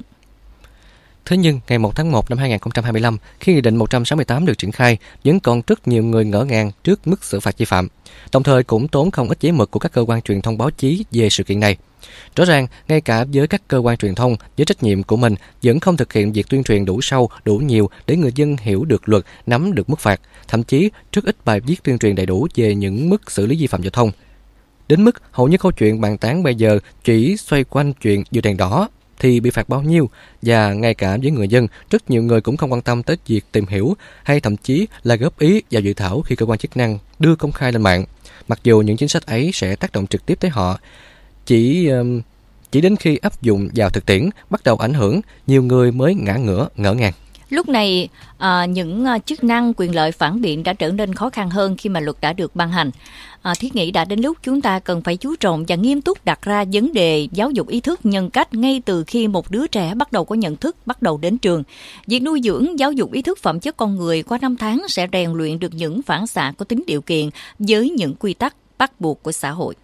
Thế nhưng, ngày một tháng một năm hai nghìn không trăm hai mươi lăm, khi Nghị định một trăm sáu mươi tám được triển khai, vẫn còn rất nhiều người ngỡ ngàng trước mức xử phạt vi phạm, đồng thời cũng tốn không ít giấy mực của các cơ quan truyền thông báo chí về sự kiện này. Rõ ràng, ngay cả với các cơ quan truyền thông, với trách nhiệm của mình vẫn không thực hiện việc tuyên truyền đủ sâu, đủ nhiều để người dân hiểu được luật, nắm được mức phạt, thậm chí rất ít bài viết tuyên truyền đầy đủ về những mức xử lý vi phạm giao thông. Đến mức hầu như câu chuyện bàn tán bây giờ chỉ xoay quanh chuyện vượt đèn đỏ thì bị phạt bao nhiêu, và ngay cả với người dân, rất nhiều người cũng không quan tâm tới việc tìm hiểu hay thậm chí là góp ý vào dự thảo khi cơ quan chức năng đưa công khai lên mạng, mặc dù những chính sách ấy sẽ tác động trực tiếp tới họ. Chỉ chỉ đến khi áp dụng vào thực tiễn, bắt đầu ảnh hưởng, nhiều người mới ngã ngửa, ngỡ ngàng. Lúc này, à, những à, chức năng quyền lợi phản biện đã trở nên khó khăn hơn khi mà luật đã được ban hành. À, thiết nghĩ đã đến lúc chúng ta cần phải chú trọng và nghiêm túc đặt ra vấn đề giáo dục ý thức nhân cách ngay từ khi một đứa trẻ bắt đầu có nhận thức, bắt đầu đến trường. Việc nuôi dưỡng giáo dục ý thức phẩm chất con người qua năm tháng sẽ rèn luyện được những phản xạ có tính điều kiện với những quy tắc bắt buộc của xã hội.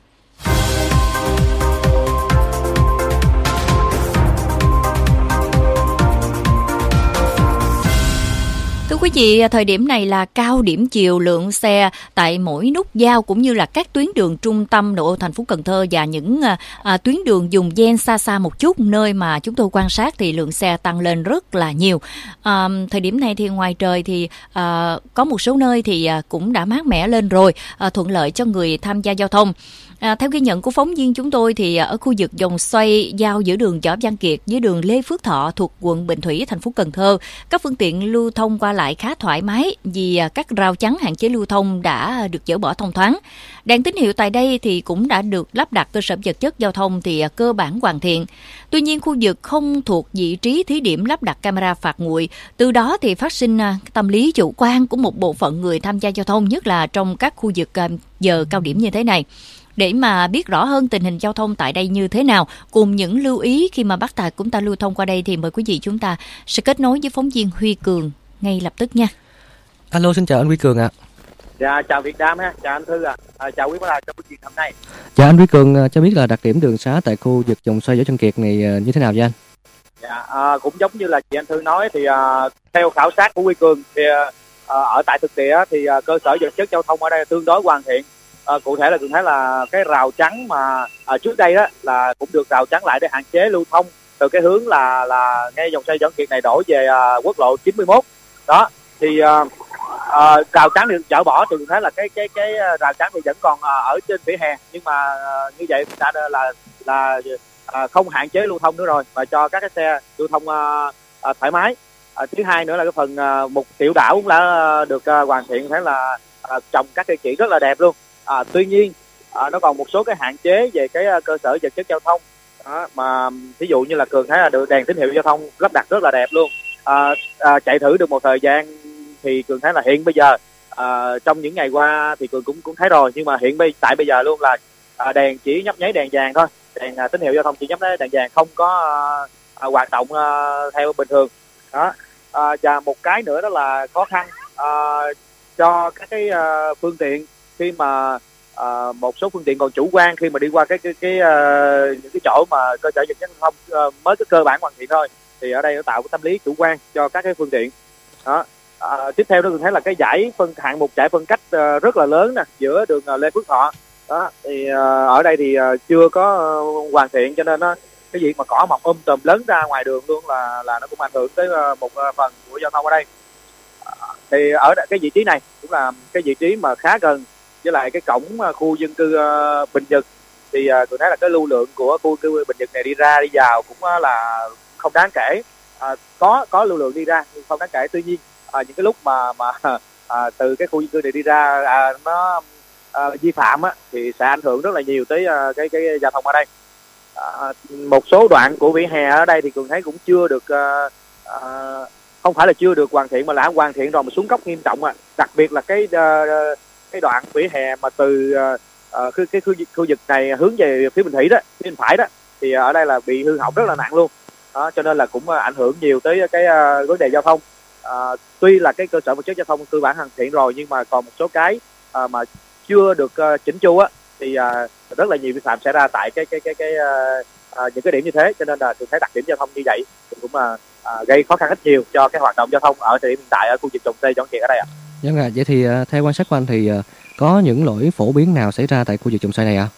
Thưa quý vị, thời điểm này là cao điểm chiều, lượng xe tại mỗi nút giao cũng như là các tuyến đường trung tâm nội ô thành phố Cần Thơ và những à, tuyến đường vùng ven xa xa một chút, nơi mà chúng tôi quan sát thì lượng xe tăng lên rất là nhiều. À, thời điểm này thì ngoài trời thì à, có một số nơi thì à, cũng đã mát mẻ lên rồi, à, thuận lợi cho người tham gia giao thông. À, theo ghi nhận của phóng viên chúng tôi thì ở khu vực vòng xoay giao giữa đường Võ Văn Kiệt với đường Lê Phước Thọ thuộc quận Bình Thủy, thành phố Cần Thơ, các phương tiện lưu thông qua lại khá thoải mái vì các rào chắn hạn chế lưu thông đã được dỡ bỏ thông thoáng. Đèn tín hiệu tại đây thì cũng đã được lắp đặt, cơ sở vật chất giao thông thì cơ bản hoàn thiện. Tuy nhiên, khu vực không thuộc vị trí thí điểm lắp đặt camera phạt nguội, từ đó thì phát sinh tâm lý chủ quan của một bộ phận người tham gia giao thông, nhất là trong các khu vực giờ cao điểm như thế này. Để mà biết rõ hơn tình hình giao thông tại đây như thế nào, cùng những lưu ý khi mà bác tài chúng ta lưu thông qua đây, thì mời quý vị chúng ta sẽ kết nối với phóng viên Huy Cường ngay lập tức nha. Alo, xin chào anh Huy Cường ạ. À. Dạ, chào Việt Nam ha, chào anh Thư ạ, à. à, chào quý bác tài trong buổi chiều hôm nay. Dạ, anh Huy Cường cho biết là đặc điểm đường xá tại khu vực vòng xoay Võ Văn Kiệt này như thế nào vậy anh? Dạ, à, cũng giống như là chị anh Thư nói thì à, theo khảo sát của Huy Cường thì à, ở tại thực địa thì à, cơ sở vật chất giao thông ở đây tương đối hoàn thiện. À, cụ thể là tôi thấy là cái rào chắn mà à, trước đây đó là cũng được rào chắn lại để hạn chế lưu thông từ cái hướng là là ngay dòng xoay Võ Văn Kiệt này đổ về à, quốc lộ chín mươi mốt đó, thì à, à, rào chắn được dỡ bỏ, thì tôi thấy là cái cái cái rào chắn thì vẫn còn à, ở trên vỉa hè, nhưng mà à, như vậy đã là là à, không hạn chế lưu thông nữa rồi, và cho các cái xe lưu thông à, à, thoải mái. À, thứ hai nữa là cái phần à, một tiểu đảo cũng đã được à, hoàn thiện, thấy là à, trồng các cây chỉ rất là đẹp luôn. À, tuy nhiên à, nó còn một số cái hạn chế về cái uh, cơ sở vật chất giao thông đó, mà ví dụ như là Cường thấy là được đèn tín hiệu giao thông lắp đặt rất là đẹp luôn. À, à, chạy thử được một thời gian thì Cường thấy là hiện bây giờ à, trong những ngày qua thì Cường cũng cũng thấy rồi, nhưng mà hiện bây tại bây giờ luôn là à, đèn chỉ nhấp nháy đèn vàng thôi, đèn à, tín hiệu giao thông chỉ nhấp nháy đèn vàng, không có à, hoạt động à, theo bình thường đó. À, và một cái nữa đó là khó khăn à, cho các cái à, phương tiện khi mà uh, một số phương tiện còn chủ quan khi mà đi qua cái cái cái uh, những cái chỗ mà cơ sở vật chất giao thông uh, mới cái cơ bản hoàn thiện thôi, thì ở đây nó tạo cái tâm lý chủ quan cho các cái phương tiện đó. Uh, tiếp theo đó tôi thấy là cái giải phân hạng mục giải phân cách uh, rất là lớn nè giữa đường uh, Lê Phước Thọ đó, thì uh, ở đây thì uh, chưa có uh, hoàn thiện, cho nên nó cái việc mà cỏ mọc um tùm lớn ra ngoài đường luôn là là nó cũng ảnh hưởng tới uh, một uh, phần của giao thông ở đây. Uh, thì ở cái vị trí này cũng là cái vị trí mà khá gần với lại cái cổng khu dân cư uh, Bình Nhật, thì uh, tôi thấy là cái lưu lượng của khu cư Bình Nhật này đi ra đi vào cũng uh, là không đáng kể, uh, có có lưu lượng đi ra nhưng không đáng kể. Tuy nhiên uh, những cái lúc mà mà uh, từ cái khu dân cư này đi ra uh, nó uh, vi phạm á, thì sẽ ảnh hưởng rất là nhiều tới uh, cái cái giao thông ở đây. Uh, một số đoạn của vỉa hè ở đây thì tôi thấy cũng chưa được uh, uh, không phải là chưa được hoàn thiện mà là hoàn thiện rồi mà xuống cấp nghiêm trọng à. Đặc biệt là cái uh, cái đoạn vỉa hè mà từ uh, cái, cái khu, khu vực này hướng về phía Bình Thủy đó, phía bên phải đó, thì ở đây là bị hư hỏng rất là nặng luôn đó, cho nên là cũng uh, ảnh hưởng nhiều tới cái uh, vấn đề giao thông. Uh, tuy là cái cơ sở vật chất giao thông cơ bản hoàn thiện rồi, nhưng mà còn một số cái uh, mà chưa được uh, chỉnh chu á, thì uh, rất là nhiều vi phạm xảy ra tại cái cái cái cái uh, uh, những cái điểm như thế, cho nên là tôi thấy đặc điểm giao thông như vậy thì cũng uh, uh, gây khó khăn ít nhiều cho cái hoạt động giao thông ở thời điểm hiện tại ở khu vực Trồng Tây Võ Văn Kiệt ở đây ạ. À. Vâng ạ, vậy thì uh, theo quan sát của anh thì uh, có những lỗi phổ biến nào xảy ra tại khu vực trồng xoay này ạ? À?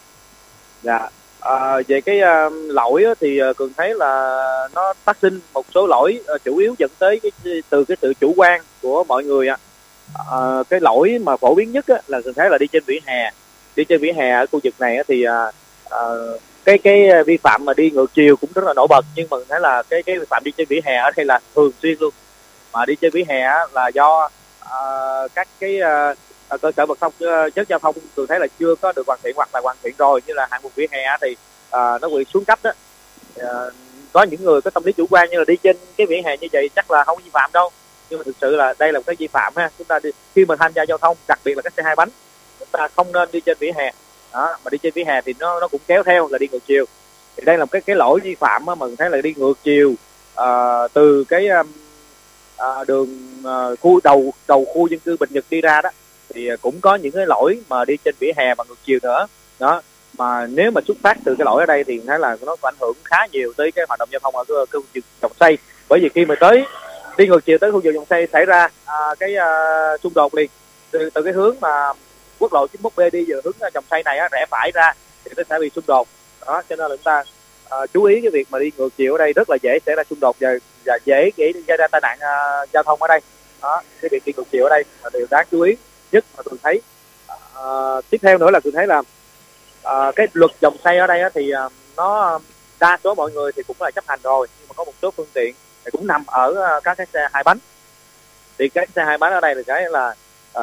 Dạ, à, về cái uh, lỗi thì uh, Cường thấy là nó phát sinh một số lỗi uh, chủ yếu dẫn tới cái, từ cái sự chủ quan của mọi người ạ. À, cái lỗi mà phổ biến nhất á, là Cường thấy là đi trên vỉa hè, đi trên vỉa hè ở khu vực này á, thì uh, uh, cái cái vi phạm mà đi ngược chiều cũng rất là nổi bật, nhưng mà Cường thấy là cái cái vi phạm đi trên vỉa hè ở đây là thường xuyên luôn. Mà đi trên vỉa hè á, là do Uh, các cái uh, cơ sở vật thông uh, chất giao thông tôi thấy là chưa có được hoàn thiện hoặc là hoàn thiện rồi, như là hạng mục vỉa hè thì uh, nó bị xuống cấp đó. Uh, có những người có tâm lý chủ quan như là đi trên cái vỉa hè như vậy chắc là không vi phạm đâu, nhưng mà thực sự là đây là một cái vi phạm ha. Chúng ta đi, khi mà tham gia giao thông, đặc biệt là các xe hai bánh, chúng ta không nên đi trên vỉa hè đó, mà đi trên vỉa hè thì nó nó cũng kéo theo là đi ngược chiều. Thì đây là một cái cái lỗi vi phạm mà mình thấy là đi ngược chiều à, từ cái à, đường à, khu đầu đầu khu dân cư Bình Nhật đi ra đó, thì cũng có những cái lỗi mà đi trên vỉa hè mà ngược chiều nữa đó. Mà nếu mà xuất phát từ cái lỗi ở đây thì thấy là nó có ảnh hưởng khá nhiều tới cái hoạt động giao thông ở cái khu vực dòng xoay. Bởi vì khi mà tới đi ngược chiều tới khu vực dòng xoay xảy ra à, cái à, xung đột liền từ, từ cái hướng mà quốc lộ chín mốt B đi về hướng dòng xoay này á, rẽ phải ra thì nó sẽ bị xung đột đó. Cho nên là chúng ta à, chú ý cái việc mà đi ngược chiều ở đây rất là dễ xảy ra xung đột và, và dễ dễ gây ra tai nạn à, giao thông ở đây đó. Cái việc đi ngược chiều ở đây là điều đáng chú ý nhất mà tôi thấy. À, tiếp theo nữa là tôi thấy là À, cái luật dòng xoay ở đây á, thì à, nó đa số mọi người thì cũng là chấp hành rồi, nhưng mà có một số phương tiện thì cũng nằm ở à, các cái xe hai bánh. Thì cái xe hai bánh ở đây là cái là à,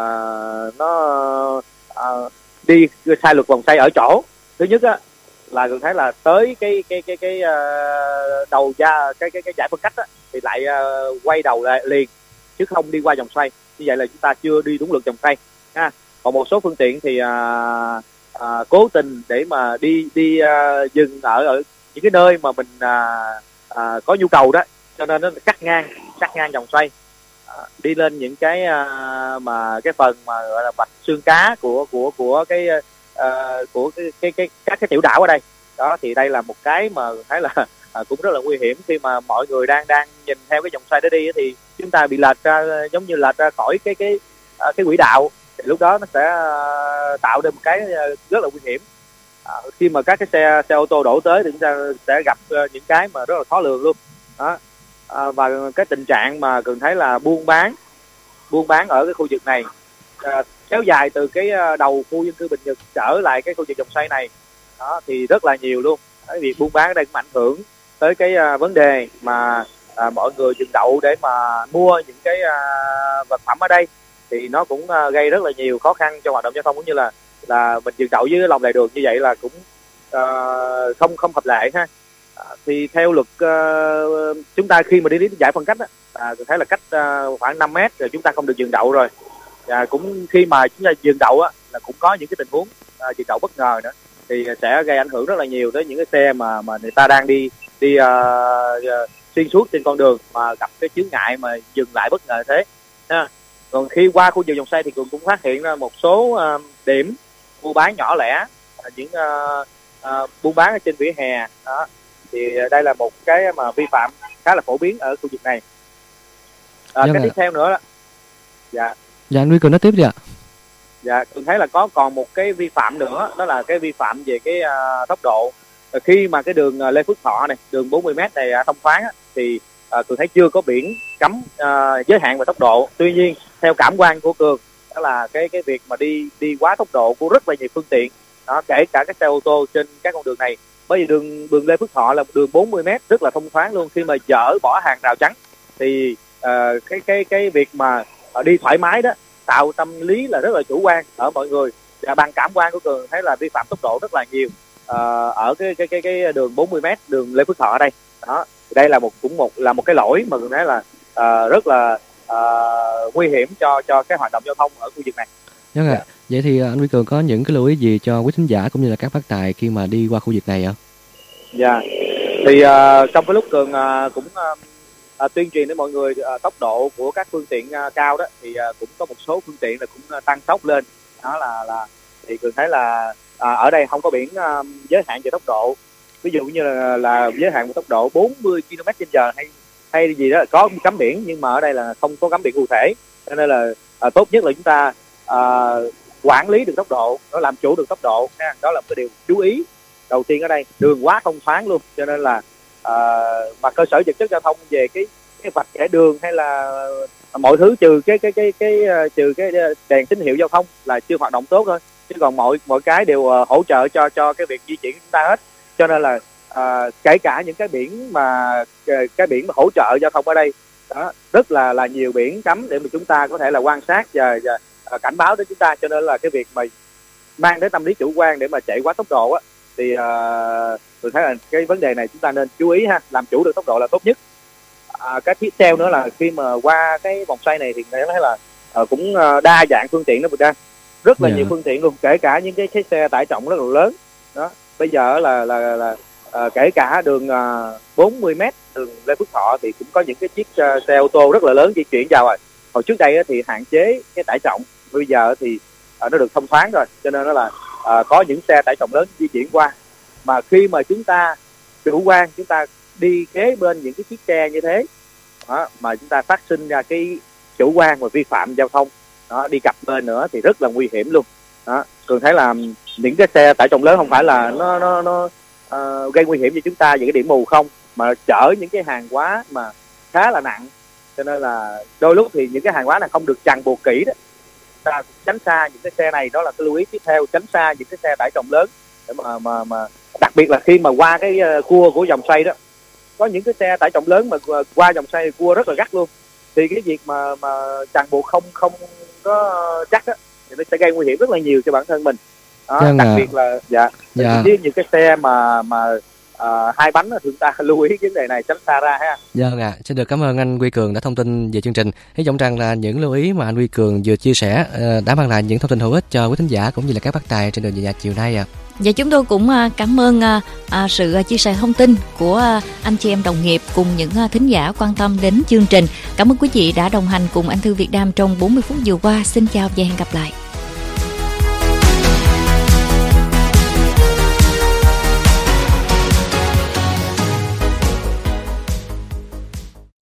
nó à, đi sai luật vòng xoay ở chỗ thứ nhất á, là tôi thấy là tới cái cái cái cái uh, đầu ra cái cái cái giải phân cách á, thì lại uh, quay đầu lại liền chứ không đi qua vòng xoay. Như vậy là chúng ta chưa đi đúng luật vòng xoay ha. Còn một số phương tiện thì uh, À, cố tình để mà đi đi à, dừng ở ở những cái nơi mà mình à, à, có nhu cầu đó, cho nên nó cắt ngang cắt ngang vòng xoay, à, đi lên những cái à, mà cái phần mà gọi là vạch xương cá của của của cái à, của cái cái cái các cái tiểu đảo ở đây đó. Thì đây là một cái mà thấy là à, cũng rất là nguy hiểm khi mà mọi người đang đang nhìn theo cái vòng xoay đó đi thì chúng ta bị lệch ra, giống như lệch ra khỏi cái cái à, cái quỹ đạo. Thì lúc đó nó sẽ tạo ra một cái rất là nguy hiểm. À, khi mà các cái xe xe ô tô đổ tới thì chúng ta sẽ gặp những cái mà rất là khó lường luôn đó. À, và cái tình trạng mà Cường thấy là buôn bán buôn bán ở cái khu vực này à, kéo dài từ cái đầu khu dân cư Bình Nhật trở lại cái khu vực vòng xoay này đó, thì rất là nhiều luôn. Cái việc buôn bán ở đây cũng ảnh hưởng tới cái uh, vấn đề mà à, mọi người dừng đậu để mà mua những cái uh, vật phẩm ở đây, thì nó cũng uh, gây rất là nhiều khó khăn cho hoạt động giao thông, cũng như là là mình dừng đậu dưới lòng lề đường như vậy là cũng uh, không không hợp lệ ha. À, thì theo luật uh, chúng ta khi mà đi đến giải phân cách á, à, tôi thấy là cách uh, khoảng năm mét rồi chúng ta không được dừng đậu rồi. Và cũng khi mà chúng ta dừng đậu á là cũng có những cái tình huống uh, dừng đậu bất ngờ nữa, thì sẽ gây ảnh hưởng rất là nhiều tới những cái xe mà mà người ta đang đi đi uh, uh, xuyên suốt trên con đường mà gặp cái chướng ngại mà dừng lại bất ngờ thế ha. Còn khi qua khu vực vòng xoay thì cũng cũng phát hiện ra một số uh, điểm buôn bán nhỏ lẻ, uh, những uh, uh, buôn bán ở trên vỉa hè đó. Thì đây là một cái mà vi phạm khá là phổ biến ở khu vực này. À, cái à. tiếp theo nữa đó. Dạ. Dạ anh Huy Cường nói tiếp đi ạ. Dạ, tôi thấy là có còn một cái vi phạm nữa, đó là cái vi phạm về cái uh, tốc độ. Khi mà cái đường uh, Lê Phước Thọ này, đường bốn mươi mét này uh, thông thoáng á, thì uh, tôi thấy chưa có biển cấm uh, giới hạn về tốc độ. Tuy nhiên theo cảm quan của Cường, đó là cái cái việc mà đi đi quá tốc độ của rất là nhiều phương tiện đó, kể cả các xe ô tô trên các con đường này. Bởi vì đường đường Lê Phước Thọ là một đường bốn mươi mét rất là thông thoáng luôn. Khi mà dỡ bỏ hàng rào chắn thì uh, cái cái cái việc mà uh, đi thoải mái đó tạo tâm lý là rất là chủ quan ở mọi người. Và bằng cảm quan của Cường thấy là vi phạm tốc độ rất là nhiều uh, ở cái cái cái cái đường bốn mươi mét đường Lê Phước Thọ ở đây đó. Đây là một cũng một là một cái lỗi mà Cường thấy là uh, rất là uh, nguy hiểm cho cho cái hoạt động giao thông ở khu vực này. Đúng rồi. Yeah. Vậy thì anh Huy Cường có những cái lưu ý gì cho quý thính giả cũng như là các bác tài khi mà đi qua khu vực này ạ? Dạ. Yeah. Thì uh, trong cái lúc Cường uh, cũng uh, uh, tuyên truyền đến mọi người uh, tốc độ của các phương tiện uh, cao đó, thì uh, cũng có một số phương tiện là cũng uh, tăng tốc lên. Đó là là thì Cường thấy là uh, ở đây không có biển uh, giới hạn về tốc độ. Ví dụ như là, là giới hạn về tốc độ bốn mươi ki lô mét trên giờ hay hay gì đó có cấm biển, nhưng mà ở đây là không có cấm biển cụ thể. Cho nên là uh, tốt nhất là chúng ta uh, quản lý được tốc độ, nó làm chủ được tốc độ ha. Đó là một cái điều chú ý đầu tiên ở đây. Đường quá thông thoáng luôn, cho nên là uh, mà cơ sở vật chất giao thông về cái cái vạch kẻ đường hay là mọi thứ trừ cái cái cái cái, cái trừ cái đèn tín hiệu giao thông là chưa hoạt động tốt thôi, chứ còn mọi mọi cái đều uh, hỗ trợ cho cho cái việc di chuyển của chúng ta hết. Cho nên là uh, kể cả những cái biển mà cái biển mà hỗ trợ giao thông ở đây đó, rất là là nhiều biển cấm để mà chúng ta có thể là quan sát và, và cảnh báo đến chúng ta. Cho nên là cái việc mà mang đến tâm lý chủ quan để mà chạy quá tốc độ á, thì thì uh, tôi thấy là cái vấn đề này chúng ta nên chú ý ha, làm chủ được tốc độ là tốt nhất. À, cái tiếp theo nữa là khi mà qua cái vòng xoay này thì thấy là uh, cũng uh, đa dạng phương tiện đó Bùi Trang, rất là yeah. nhiều phương tiện luôn, kể cả những cái, cái xe tải trọng rất là lớn đó. Bây giờ là là là, là uh, kể cả đường uh, bốn mươi mét đường Lê Phước Thọ thì cũng có những cái chiếc uh, xe ô tô rất là lớn di chuyển vào rồi. Hồi trước đây uh, thì hạn chế cái tải trọng, bây giờ thì uh, nó được thông thoáng rồi, cho nên nó là uh, có những xe tải trọng lớn di chuyển qua. Mà khi mà chúng ta chủ quan, chúng ta đi kế bên những cái chiếc xe như thế đó, mà chúng ta phát sinh ra cái chủ quan và vi phạm giao thông đó, đi cặp bên nữa thì rất là nguy hiểm luôn đó. Thường thấy là những cái xe tải trọng lớn không phải là nó nó nó uh, gây nguy hiểm cho chúng ta về cái điểm mù không, mà chở những cái hàng hóa mà khá là nặng, cho nên là đôi lúc thì những cái hàng hóa này không được chằng buộc kỹ đó, ta tránh xa những cái xe này. Đó là cái lưu ý tiếp theo, tránh xa những cái xe tải trọng lớn để mà mà mà đặc biệt là khi mà qua cái uh, cua của vòng xoay đó, có những cái xe tải trọng lớn mà uh, qua vòng xoay cua rất là gắt luôn, thì cái việc mà mà chằng buộc không không có chắc á thì nó sẽ gây nguy hiểm rất là nhiều cho bản thân mình đó. Dạ, đặc à. biệt là dạ, dạ. với những cái xe mà mà uh, hai bánh thì chúng ta lưu ý vấn đề này, tránh xa ra ha. Dạ, à. Xin được cảm ơn anh Huy Cường đã thông tin về chương trình. Hy vọng rằng là những lưu ý mà anh Huy Cường vừa chia sẻ uh, đã mang lại những thông tin hữu ích cho quý thính giả cũng như là các bác tài trên đường về nhà chiều nay ạ. À. Và chúng tôi cũng cảm ơn uh, sự chia sẻ thông tin của uh, anh chị em đồng nghiệp cùng những uh, thính giả quan tâm đến chương trình. Cảm ơn quý vị đã đồng hành cùng Anh Thư Việt Nam trong bốn mươi phút vừa qua. Xin chào và hẹn gặp lại.